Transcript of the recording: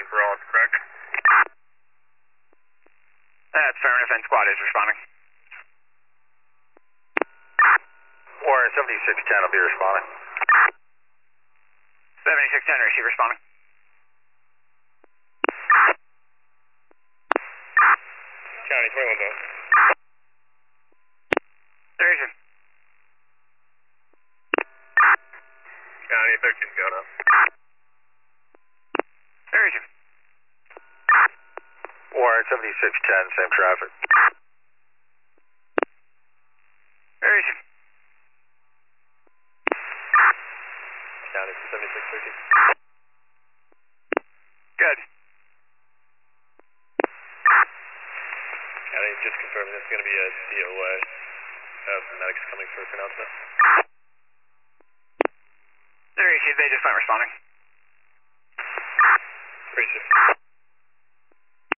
for all, correct? That's affirmative, and squad is responding. Warren 7610 will be responding. 7610, receive responding. County 21 though. There is it. County 13 going up. There is it. Warren 7610, same traffic. There is it. County 7613. Good. County, just confirming it's going to be a DOA. The medics coming for pronouncement. There is it. They just went responding. Appreciate it.